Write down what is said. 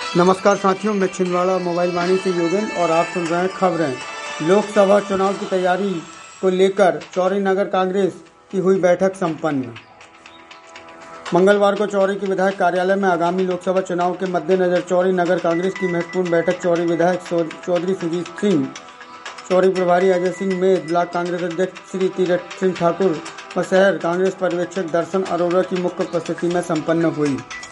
नमस्कार साथियों, मैं छिंदवाड़ा मोबाइल वाणी से योगेंद्र और आप सुन रहे हैं खबरें। लोकसभा चुनाव की तैयारी को लेकर चौरी नगर कांग्रेस की हुई बैठक संपन्न। मंगलवार को चौरी के विधायक कार्यालय में आगामी लोकसभा चुनाव के मद्देनजर चौरी नगर कांग्रेस की महत्वपूर्ण बैठक चौरी विधायक चौधरी सुजीत सिंह, चौरी प्रभारी अजय सिंह मेद, ब्लॉक कांग्रेस अध्यक्ष श्री तीरथ सिंह ठाकुर और शहर कांग्रेस पर्यवेक्षक दर्शन अरोड़ा की मुख्य उपस्थिति में संपन्न हुई।